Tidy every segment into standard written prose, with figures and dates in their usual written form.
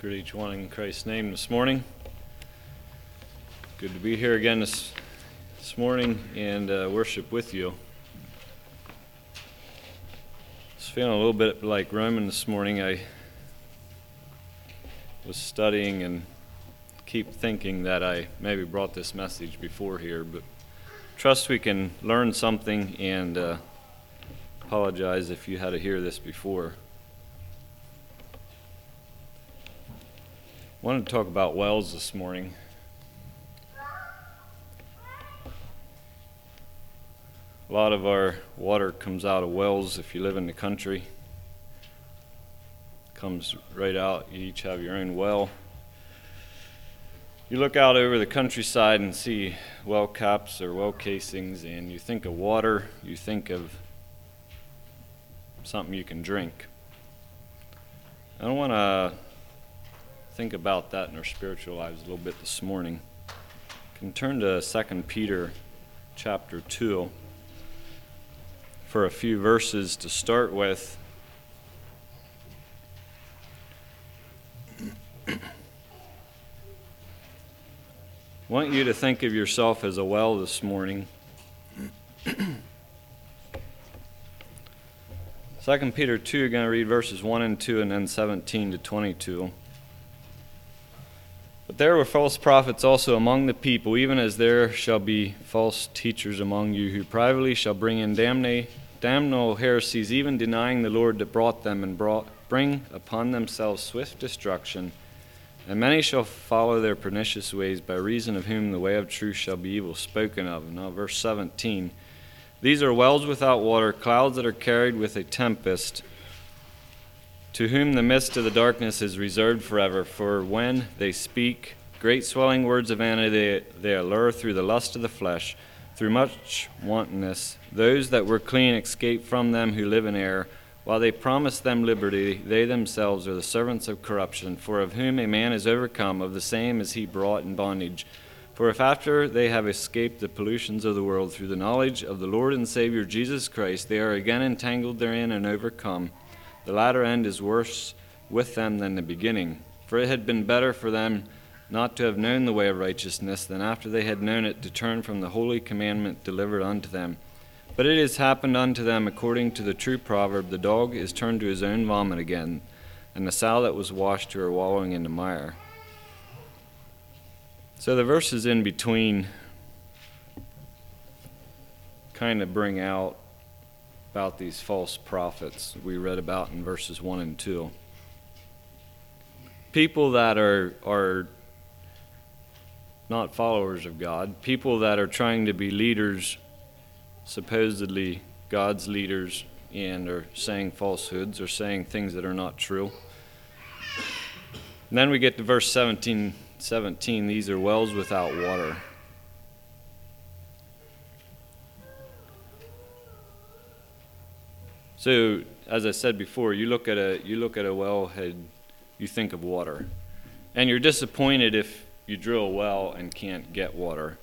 Greet each one in Christ's name this morning. Good to be here again this morning and worship with you. Just feeling a little bit like Roman this morning. I was studying and keep thinking that I maybe brought this message before here, but trust we can learn something, and apologize if you had to hear this before. I wanted to talk about wells this morning. A lot of our water comes out of wells if you live in the country. It comes right out. You each have your own well. You look out over the countryside and see well caps or well casings, and you think of water, you think of something you can drink. I don't want to think about that in our spiritual lives a little bit this morning. You can turn to 2 Peter chapter 2 for a few verses to start with. I want you to think of yourself as a well this morning. 2 Peter 2, you're going to read verses 1 and 2 and then 17 to 22. But there were false prophets also among the people, even as there shall be false teachers among you, who privately shall bring in damnable heresies, even denying the Lord that brought them, and bring upon themselves swift destruction. And many shall follow their pernicious ways, by reason of whom the way of truth shall be evil spoken of. Now verse 17. These are wells without water, clouds that are carried with a tempest, to whom the midst of the darkness is reserved forever. For when they speak great swelling words of vanity, they allure through the lust of the flesh, through much wantonness. Those that were clean escape from them who live in error. While they promise them liberty, they themselves are the servants of corruption. For of whom a man is overcome, of the same is he brought in bondage. For if after they have escaped the pollutions of the world through the knowledge of the Lord and Savior Jesus Christ, they are again entangled therein and overcome, the latter end is worse with them than the beginning. For it had been better for them not to have known the way of righteousness, than after they had known it to turn from the holy commandment delivered unto them. But it has happened unto them according to the true proverb, the dog is turned to his own vomit again, and the sow that was washed to her wallowing in the mire. So the verses in between kind of bring out about these false prophets we read about in verses 1 and 2. People that are not followers of God, people that are trying to be leaders, supposedly God's leaders, and are saying falsehoods or saying things that are not true. And then we get to verse 17, these are wells without water. So, as I said before, you look at a wellhead, you think of water. And you're disappointed if you drill a well and can't get water.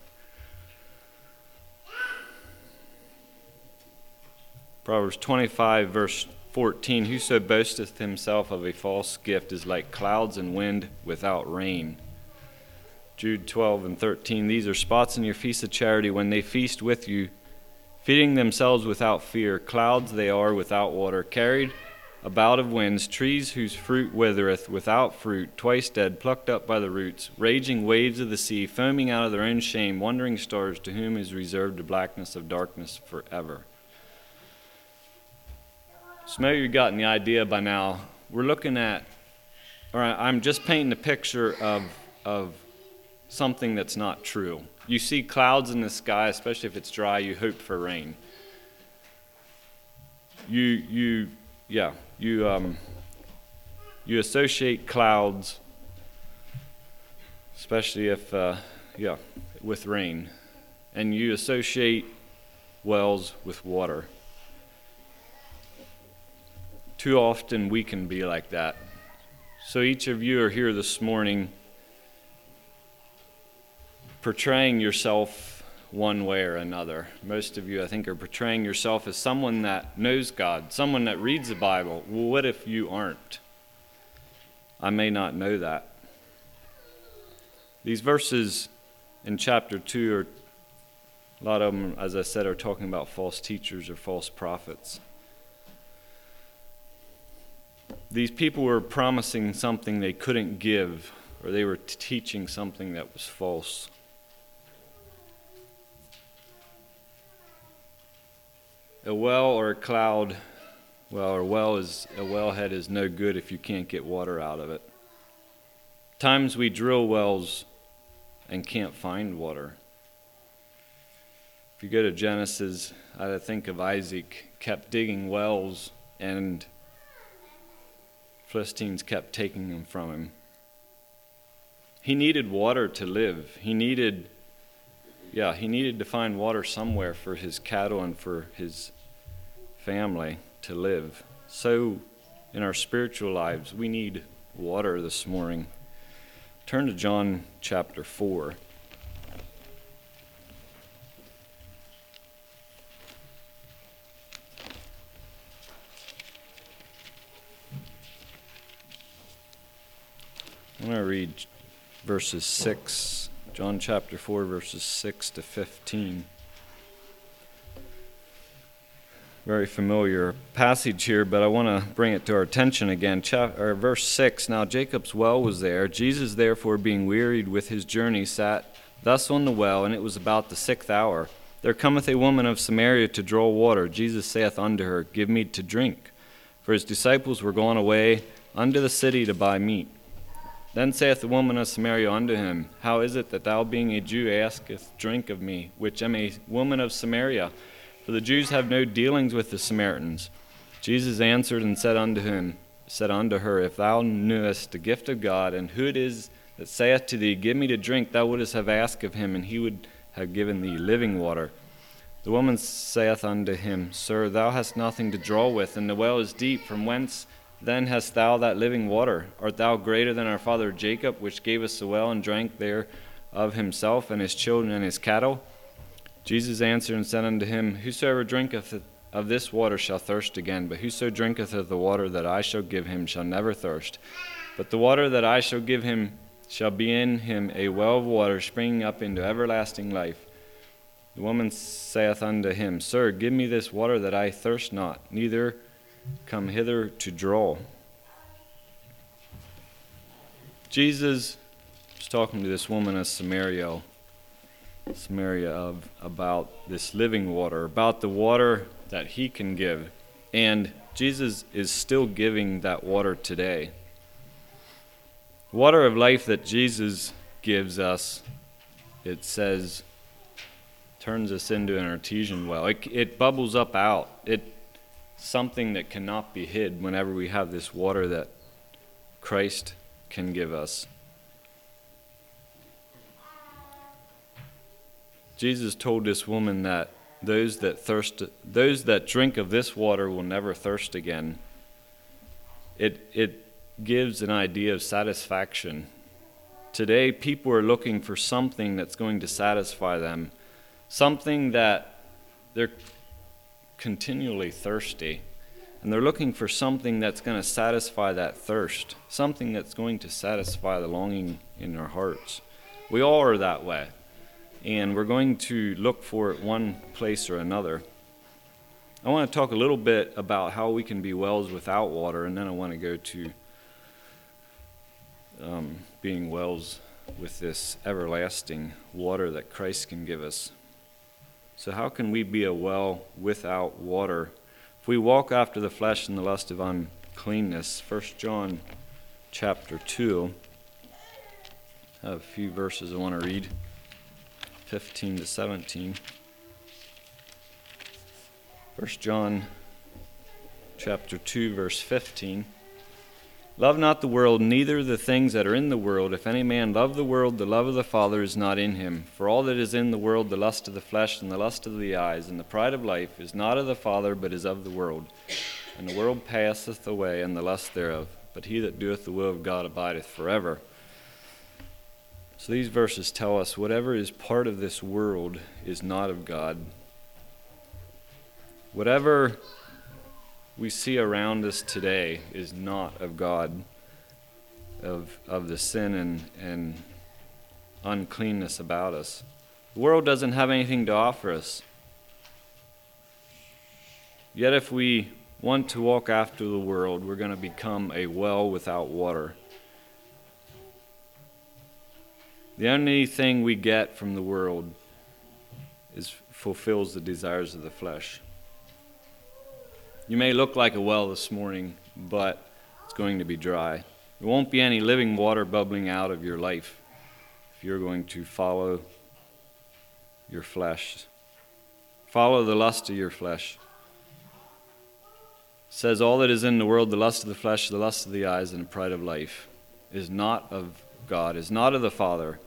Proverbs 25, verse 14, whoso boasteth himself of a false gift is like clouds and wind without rain. Jude 12 and 13, these are spots in your feast of charity when they feast with you, feeding themselves without fear. Clouds they are without water, carried about of winds, trees whose fruit withereth, without fruit, twice dead, plucked up by the roots, raging waves of the sea, foaming out of their own shame, wandering stars, to whom is reserved the blackness of darkness forever. So maybe you've gotten the idea by now. We're looking at, or I'm just painting a picture of something that's not true. You see clouds in the sky, especially if it's dry, you hope for rain. You associate clouds, especially if with rain, and you associate wells with water. Too often we can be like that. So each of you are here this morning portraying yourself one way or another. Most of you, I think, are portraying yourself as someone that knows God, someone that reads the Bible. Well, what if you aren't? I may not know that. These verses in chapter 2 are, a lot of them, as I said, are talking about false teachers or false prophets. These people were promising something they couldn't give, or they were teaching something that was false. A well or a cloud, a wellhead is no good if you can't get water out of it. Times we drill wells and can't find water. If you go to Genesis, I think of Isaac kept digging wells and Philistines kept taking them from him. He needed water to live. He needed to find water somewhere for his cattle and for his family to live. So in our spiritual lives, we need water this morning. Turn to John chapter 4. I'm going to read verses 6, John chapter 4, verses 6 to 15. Very familiar passage here, but I want to bring it to our attention again. Verse 6, now Jacob's well was there. Jesus, therefore, being wearied with his journey, sat thus on the well, and it was about the 6th hour. There cometh a woman of Samaria to draw water. Jesus saith unto her, Give me to drink. For his disciples were gone away unto the city to buy meat. Then saith the woman of Samaria unto him, How is it that thou, being a Jew, askest drink of me, which am a woman of Samaria? For the Jews have no dealings with the Samaritans. Jesus answered and said unto her, If thou knewest the gift of God, and who it is that saith to thee, Give me to drink, thou wouldest have asked of him, and he would have given thee living water. The woman saith unto him, Sir, thou hast nothing to draw with, and the well is deep. From whence then hast thou that living water? Art thou greater than our father Jacob, which gave us the well, and drank there of himself, and his children, and his cattle? Jesus answered and said unto him, Whosoever drinketh of this water shall thirst again, but whoso drinketh of the water that I shall give him shall never thirst. But the water that I shall give him shall be in him a well of water springing up into everlasting life. The woman saith unto him, Sir, give me this water that I thirst not, neither come hither to draw. Jesus was talking to this woman of Samaria about this living water, about the water that he can give. And Jesus is still giving that water today. Water of life that Jesus gives us, it says, turns us into an artesian well. It bubbles up out. It's something that cannot be hid whenever we have this water that Christ can give us. Jesus told this woman that those that drink of this water will never thirst again. It gives an idea of satisfaction. Today, people are looking for something that's going to satisfy them, something that they're continually thirsty, and they're looking for something that's going to satisfy that thirst, something that's going to satisfy the longing in their hearts. We all are that way. And we're going to look for it one place or another. I want to talk a little bit about how we can be wells without water, and then I want to go to being wells with this everlasting water that Christ can give us. So how can we be a well without water? If we walk after the flesh and the lust of uncleanness, 1 John chapter 2, I have a few verses I want to read. 15 to 17. 1 John chapter 2, verse 15. Love not the world, neither the things that are in the world. If any man love the world, the love of the Father is not in him. For all that is in the world, the lust of the flesh and the lust of the eyes and the pride of life, is not of the Father, but is of the world. And the world passeth away, and the lust thereof. But he that doeth the will of God abideth forever. So these verses tell us whatever is part of this world is not of God. Whatever we see around us today is not of God. of the sin and uncleanness about us. The world doesn't have anything to offer us. Yet if we want to walk after the world, we're going to become a well without water. The only thing we get from the world fulfills the desires of the flesh. You may look like a well this morning, but it's going to be dry. There won't be any living water bubbling out of your life if you're going to follow your flesh. Follow the lust of your flesh. It says, all that is in the world, the lust of the flesh, the lust of the eyes, and the pride of life, is not of God, is not of the Father.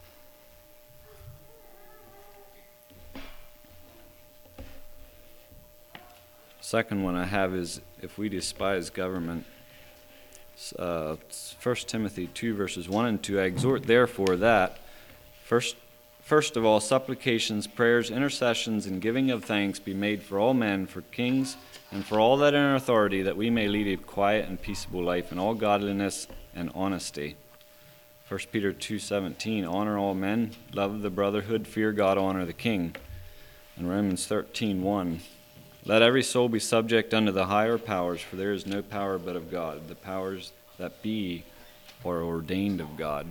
Second one I have is, if we despise government, 1 Timothy 2 verses 1 and 2, I exhort therefore that, first of all, supplications, prayers, intercessions, and giving of thanks be made for all men, for kings, and for all that are in authority, that we may lead a quiet and peaceable life in all godliness and honesty. 1 Peter 2:17, honor all men, love the brotherhood, fear God, honor the king. And Romans 13:1, let every soul be subject unto the higher powers, for there is no power but of God. The powers that be are ordained of God.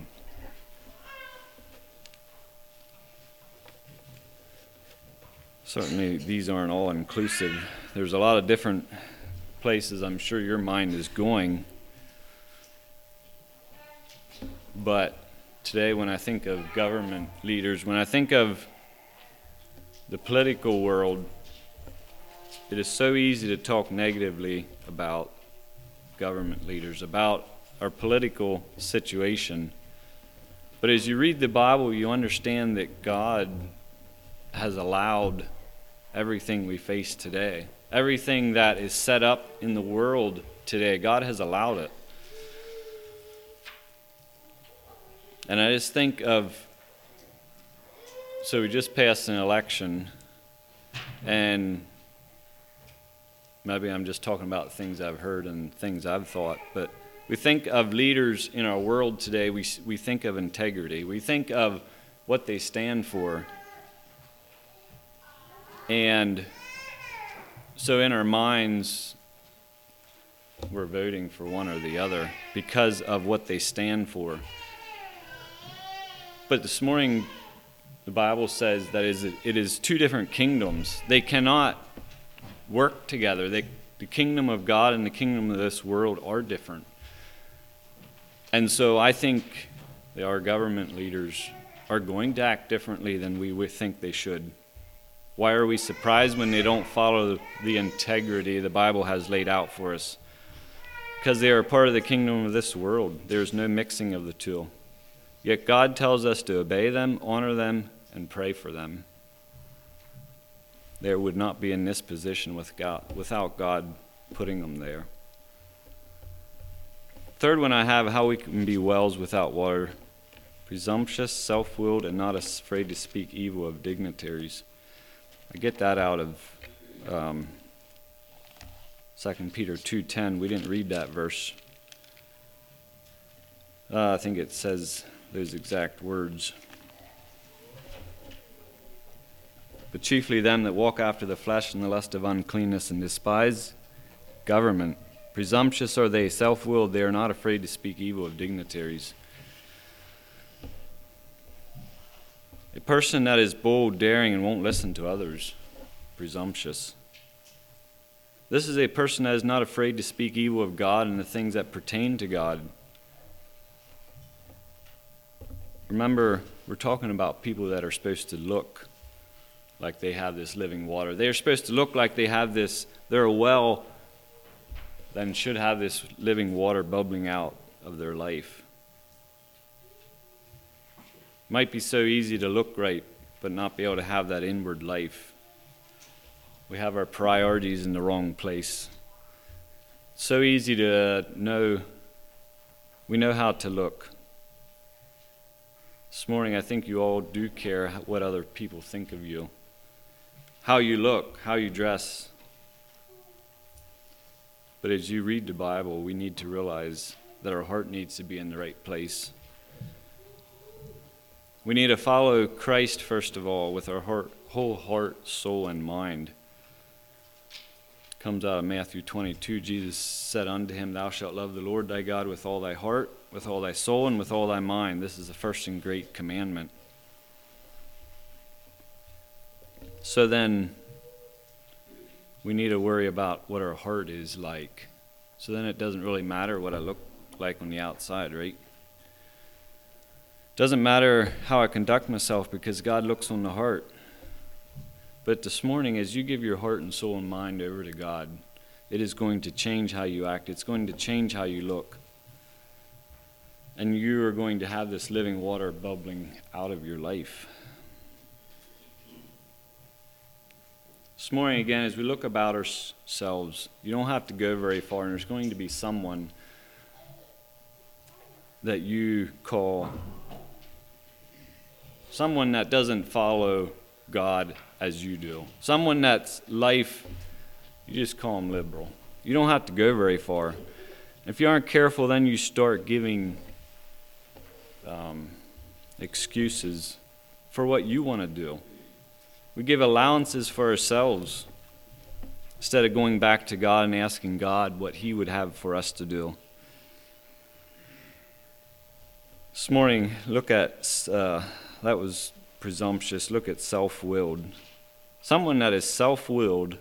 Certainly, these aren't all inclusive. There's a lot of different places I'm sure your mind is going. But today, when I think of government leaders, when I think of the political world, it is so easy to talk negatively about government leaders, about our political situation. But as you read the Bible, you understand that God has allowed everything we face today. Everything that is set up in the world today, God has allowed it. And I just think of, so we just passed an election, and maybe I'm just talking about things I've heard and things I've thought, but we think of leaders in our world today, we think of integrity. We think of what they stand for. And so in our minds, we're voting for one or the other because of what they stand for. But this morning, the Bible says that it is two different kingdoms. They cannot work together. The kingdom of God and the kingdom of this world are different. And so I think that our government leaders are going to act differently than we would think they should. Why are we surprised when they don't follow the integrity the Bible has laid out for us? Because they are part of the kingdom of this world. There is no mixing of the two. Yet God tells us to obey them, honor them, and pray for them. They would not be in this position without God putting them there. Third one I have, how we can be wells without water. Presumptuous, self-willed, and not afraid to speak evil of dignitaries. I get that out of 2 Peter 2:10. We didn't read that verse. I think it says those exact words. But chiefly them that walk after the flesh and the lust of uncleanness and despise government. Presumptuous are they, self-willed, they are not afraid to speak evil of dignitaries. A person that is bold, daring, and won't listen to others, presumptuous. This is a person that is not afraid to speak evil of God and the things that pertain to God. Remember, we're talking about people that are supposed to look like they have this living water. They are supposed to look like they have this, they're a well that should have this living water bubbling out of their life. Might be so easy to look right, but not be able to have that inward life. We have our priorities in the wrong place. So easy to know, we know how to look. This morning, I think you all do care what other people think of you. How you look, how you dress. But as you read the Bible, we need to realize that our heart needs to be in the right place. We need to follow Christ, first of all, with our whole heart, soul, and mind. It comes out of Matthew 22. Jesus said unto him, Thou shalt love the Lord thy God with all thy heart, with all thy soul, and with all thy mind. This is the first and great commandment. So then, we need to worry about what our heart is like. So then it doesn't really matter what I look like on the outside, right? Doesn't matter how I conduct myself because God looks on the heart. But this morning, as you give your heart and soul and mind over to God, it is going to change how you act. It's going to change how you look. And you are going to have this living water bubbling out of your life. This morning, again, as we look about ourselves, you don't have to go very far, and there's going to be someone that you call someone that doesn't follow God as you do. Someone that's life, you just call them liberal. You don't have to go very far. If you aren't careful, then you start giving excuses for what you want to do. We give allowances for ourselves instead of going back to God and asking God what He would have for us to do. This morning, look at, that was presumptuous, look at self-willed. Someone that is self-willed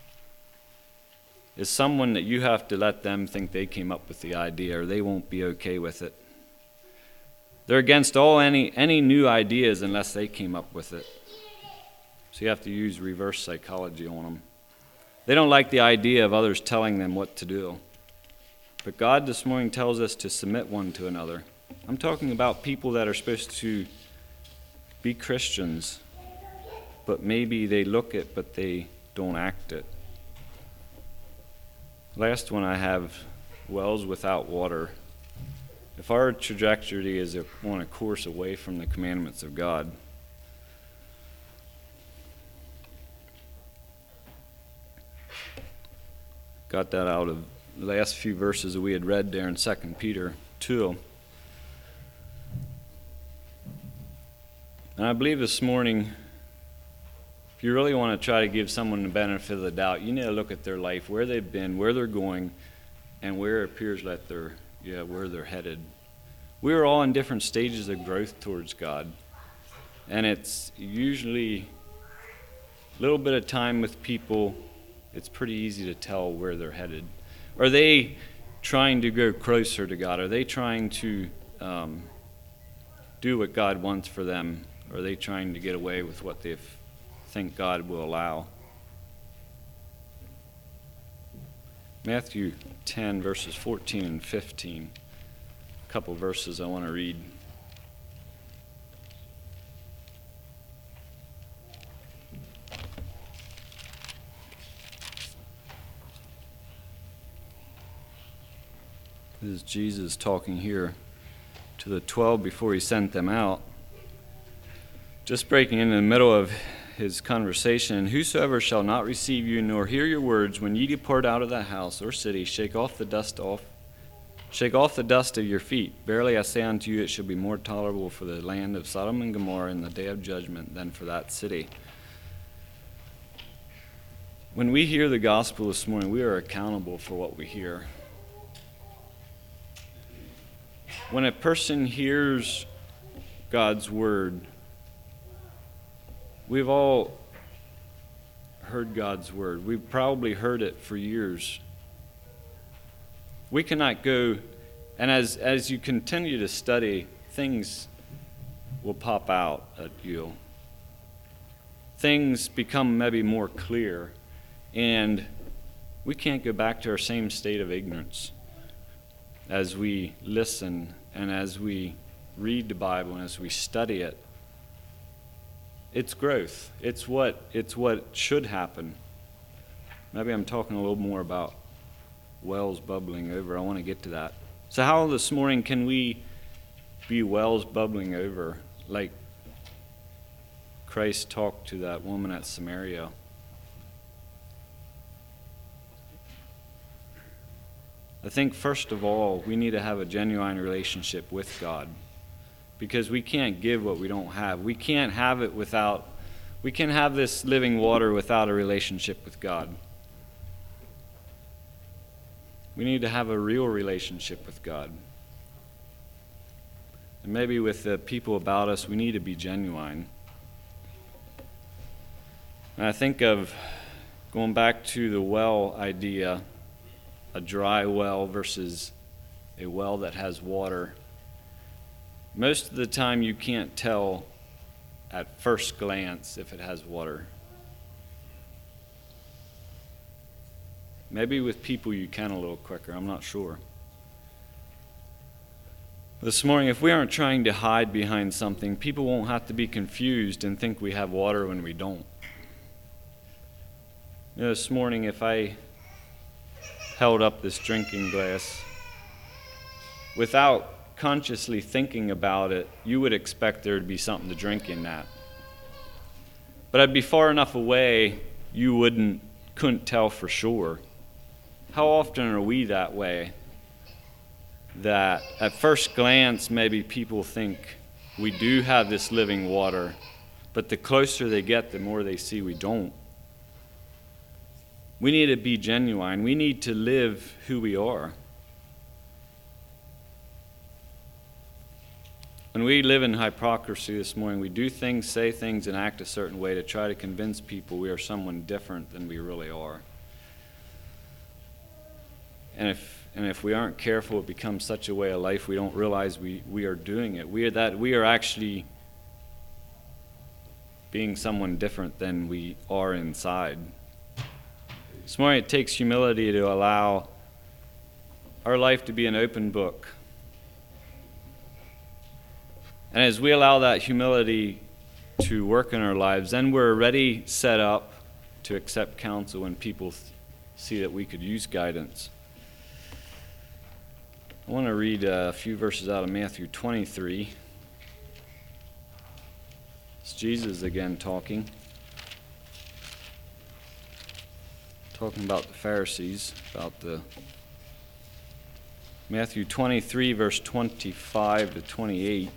is someone that you have to let them think they came up with the idea or they won't be okay with it. They're against any new ideas unless they came up with it. So you have to use reverse psychology on them. They don't like the idea of others telling them what to do. But God this morning tells us to submit one to another. I'm talking about people that are supposed to be Christians, but maybe they look it, but they don't act it. Last one I have, wells without water. If our trajectory is on a course away from the commandments of God, got that out of the last few verses that we had read there in 2 Peter 2. And I believe this morning, if you really want to try to give someone the benefit of the doubt, you need to look at their life, where they've been, where they're going, and where it appears that where they're headed. We are all in different stages of growth towards God. And it's usually a little bit of time with people, it's pretty easy to tell where they're headed. Are they trying to go closer to God? Are they trying to do what God wants for them? Or are they trying to get away with what they think God will allow? Matthew 10, verses 14 and 15. A couple verses I want to read. This is Jesus talking here to the 12 before he sent them out. Just breaking in the middle of his conversation, and whosoever shall not receive you nor hear your words when ye depart out of the house or city, shake off the dust of your feet. Verily I say unto you, it shall be more tolerable for the land of Sodom and Gomorrah in the day of judgment than for that city. When we hear the gospel this morning, we are accountable for what we hear. When a person hears God's word, we've all heard God's word. We've probably heard it for years. We cannot go, and as you continue to study, things will pop out at you. Things become maybe more clear, and we can't go back to our same state of ignorance as we listen and as we read the Bible and as we study it. It's growth. It's what should happen. Maybe I'm talking a little more about wells bubbling over. I want to get to that. So how this morning can we be wells bubbling over like Christ talked to that woman at Samaria? I think first of all, we need to have a genuine relationship with God, because we can't give what we don't have. We can't have this living water without a relationship with God. We need to have a real relationship with God. And maybe with the people about us, we need to be genuine. And I think of going back to the well idea, a dry well versus a well that has water. Most of the time you can't tell at first glance if it has water. Maybe with people you can a little quicker, I'm not sure. This morning, if we aren't trying to hide behind something, people won't have to be confused and think we have water when we don't. This morning, if I held up this drinking glass, without consciously thinking about it, you would expect there to be something to drink in that. But I'd be far enough away, you couldn't tell for sure. How often are we that way? That at first glance, maybe people think we do have this living water, but the closer they get, the more they see we don't. We need to be genuine. We need to live who we are. When we live in hypocrisy this morning, we do things, say things, and act a certain way to try to convince people we are someone different than we really are. And if we aren't careful, it becomes such a way of life we don't realize we are doing it. We are actually being someone different than we are inside. This morning it takes humility to allow our life to be an open book. And as we allow that humility to work in our lives, then we're already set up to accept counsel when people see that we could use guidance. I want to read a few verses out of Matthew 23. It's Jesus again talking about the Pharisees, Matthew 23, verse 25 to 28.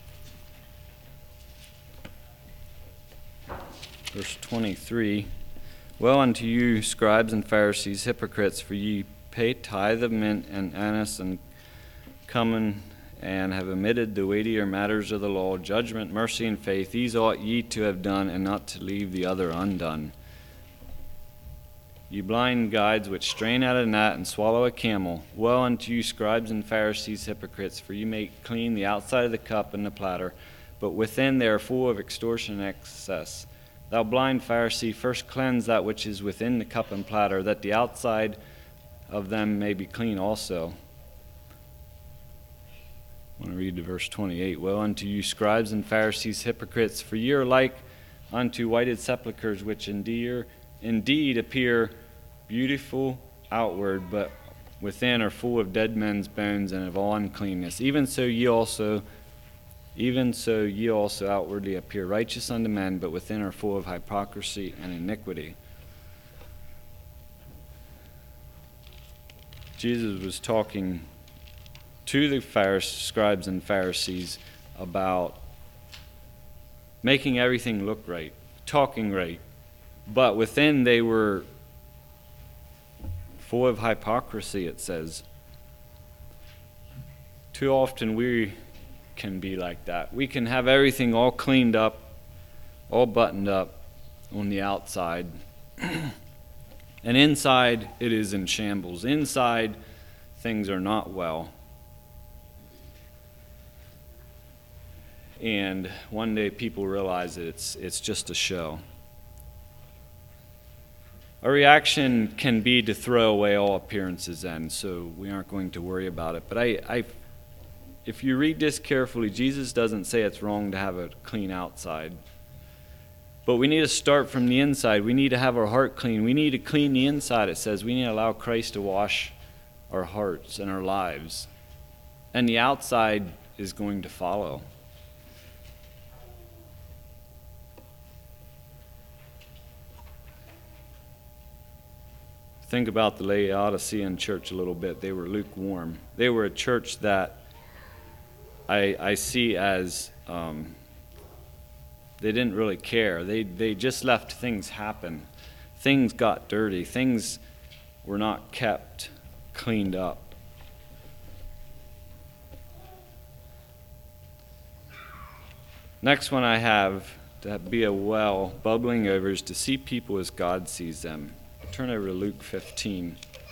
Verse 23, "Woe unto you, scribes and Pharisees, hypocrites, for ye pay tithe of mint and anise and cumin, and have omitted the weightier matters of the law, judgment, mercy, and faith. These ought ye to have done, and not to leave the other undone. Ye blind guides, which strain at a gnat and swallow a camel. Woe unto you, scribes and Pharisees, hypocrites, for ye make clean the outside of the cup and the platter, but within they are full of extortion and excess. Thou blind Pharisee, first cleanse that which is within the cup and platter, that the outside of them may be clean also." I want to read to verse 28. "Woe unto you, scribes and Pharisees, hypocrites, for ye are like unto whited sepulchres, which indeed appear beautiful outward, but within are full of dead men's bones and of all uncleanness. Even so ye also outwardly appear righteous unto men, but within are full of hypocrisy and iniquity." Jesus was talking to the scribes and Pharisees about making everything look right, talking right, but within they were full of hypocrisy, it says. Too often we can be like that. We can have everything all cleaned up, all buttoned up on the outside, and inside it is in shambles. Inside things are not well. And one day people realize that it's just a show. Our reaction can be to throw away all appearances then, so we aren't going to worry about it. But if you read this carefully, Jesus doesn't say it's wrong to have a clean outside. But we need to start from the inside. We need to have our heart clean. We need to clean the inside, it says. We need to allow Christ to wash our hearts and our lives. And the outside is going to follow. think about the Laodicean church a little bit. They were lukewarm. They were a church that I see as they didn't really care. They just left things happen. Things got dirty. Things were not kept cleaned up. Next one I have, to be a well bubbling over, is to see people as God sees them. Turn over to Luke 15.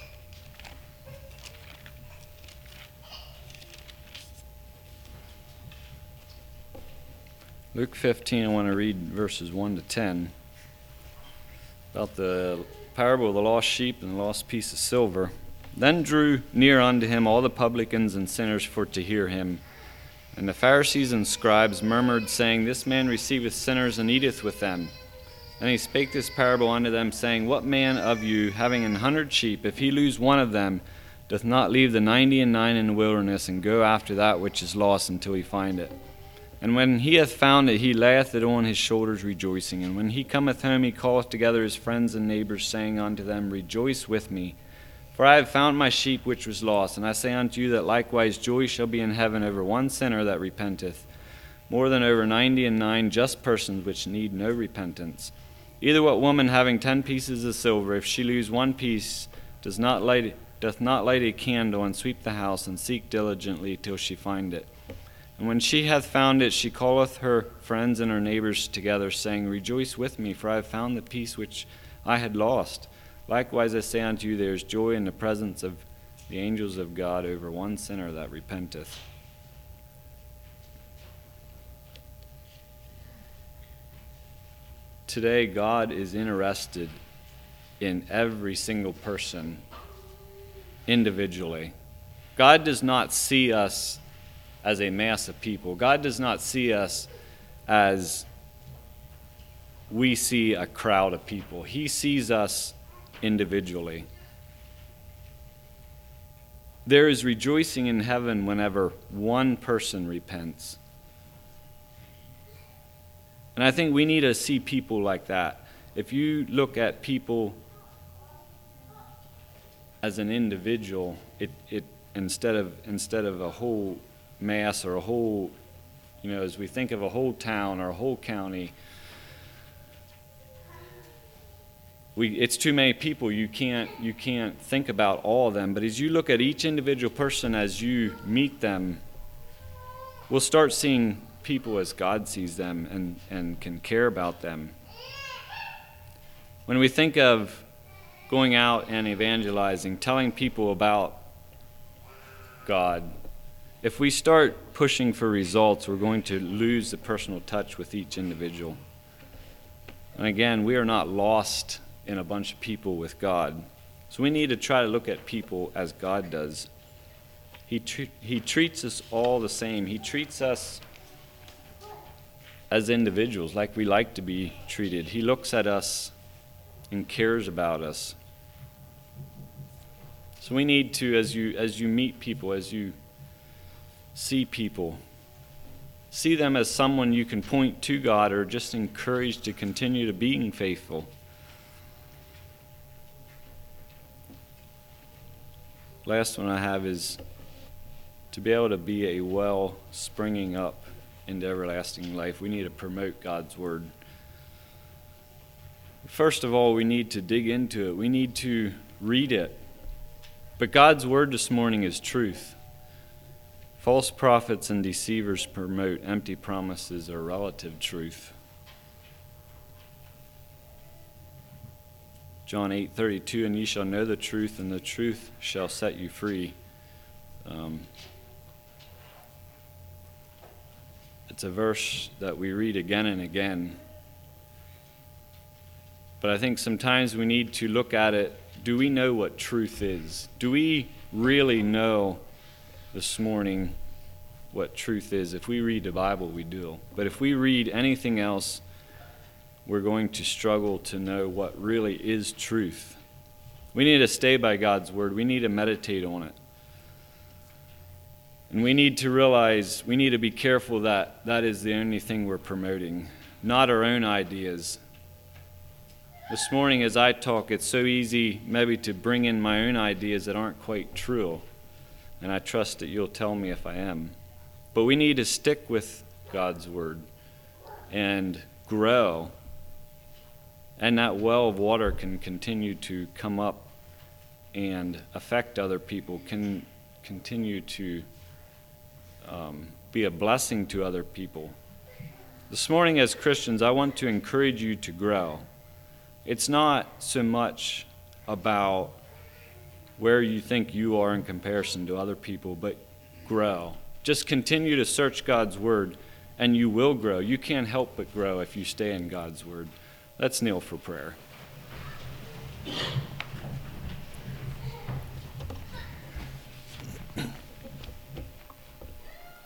Luke 15, I want to read verses 1 to 10 about the parable of the lost sheep and the lost piece of silver. Then drew near unto him all the publicans and sinners for to hear him. And the Pharisees and scribes murmured, saying, This man receiveth sinners and eateth with them. And he spake this parable unto them, saying, What man of you, having 100 sheep, if he lose one of them, doth not leave the 99 in the wilderness, and go after that which is lost until he find it? And when he hath found it, he layeth it on his shoulders, rejoicing. And when he cometh home, he calleth together his friends and neighbors, saying unto them, Rejoice with me, for I have found my sheep which was lost. And I say unto you that likewise joy shall be in heaven over one sinner that repenteth, more than over 99 just persons which need no repentance. Either what woman having 10 pieces of silver, if she lose one piece, doth not light a candle, and sweep the house, and seek diligently till she find it? And when she hath found it, she calleth her friends and her neighbors together, saying, Rejoice with me, for I have found the piece which I had lost. Likewise I say unto you, there is joy in the presence of the angels of God over one sinner that repenteth. Today, God is interested in every single person individually. God does not see us as a mass of people. God does not see us as we see a crowd of people. He sees us individually. There is rejoicing in heaven whenever one person repents. And I think we need to see people like that. If you look at people as an individual, it instead of a whole mass or a whole, as we think of a whole town or a whole county, it's too many people. You can't think about all of them. But as you look at each individual person, as you meet them, we'll start seeing people as God sees them and can care about them. When we think of going out and evangelizing, telling people about God, if we start pushing for results, we're going to lose the personal touch with each individual. And again, we are not lost in a bunch of people with God. So we need to try to look at people as God does. He treats us all the same. He treats us as individuals, like we like to be treated. He looks at us and cares about us. So we need to, as you meet people, as you see people, see them as someone you can point to God or just encourage to continue to being faithful. Last one I have is to be able to be a well springing up into everlasting life. We need to promote God's word. First of all, we need to dig into it. We need to read it. But God's word this morning is truth. False prophets and deceivers promote empty promises or relative truth. John 8:32, and ye shall know the truth, and the truth shall set you free. It's a verse that we read again and again. But I think sometimes we need to look at it. Do we know what truth is? Do we really know this morning what truth is? If we read the Bible, we do. But if we read anything else, we're going to struggle to know what really is truth. We need to stay by God's word. We need to meditate on it. And we need to realize, we need to be careful that that is the only thing we're promoting, not our own ideas. This morning as I talk, it's so easy maybe to bring in my own ideas that aren't quite true, and I trust that you'll tell me if I am. But we need to stick with God's word and grow, and that well of water can continue to come up and affect other people, can continue to be a blessing to other people. This morning as Christians, I want to encourage you to grow. It's not so much about where you think you are in comparison to other people, but grow. Just continue to search God's word, and you will grow. You can't help but grow if you stay in God's word. Let's kneel for prayer.